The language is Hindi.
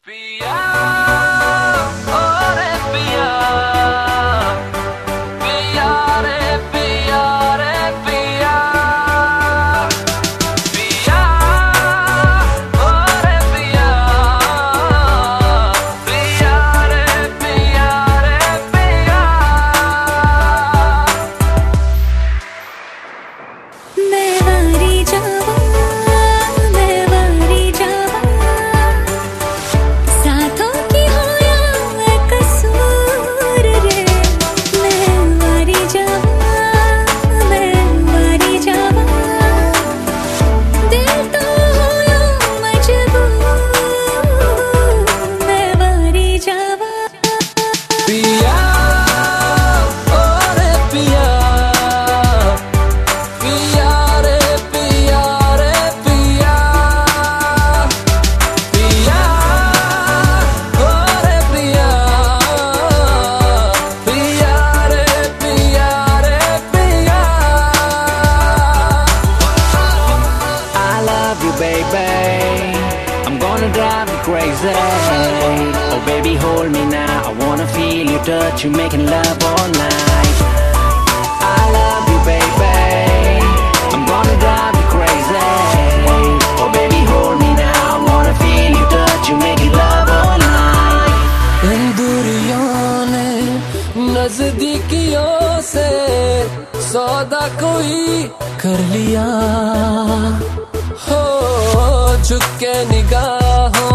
पिया ओ रे पिया, पिया रे पिया रे पिया, पिया ओ रे पिया, पिया रे पिया रे पिया। मैं वारी जावा, मैं वारी जावा, साथों की होया मैं कसूर रे। मैं वारी जावा, मैं वारी जावा, दिल तो होया मजबूर। मैं वारी जावा, पिया ओ रे पिया, पिया रे पिया रे पिया, पिया ओ रे पिया, पिया रे पिया रे पिया। I love you, baby. I'm gonna drive you crazy. Oh, baby, hold me now. I wanna feel your touch. You making love all night. I love you, baby. I'm gonna drive you crazy. Oh, baby, hold me now. I wanna feel your touch. You making love all night. इन दूरियों ने नजदीकियों से सौदा कोई कर लिया हो, झुक के निगाहों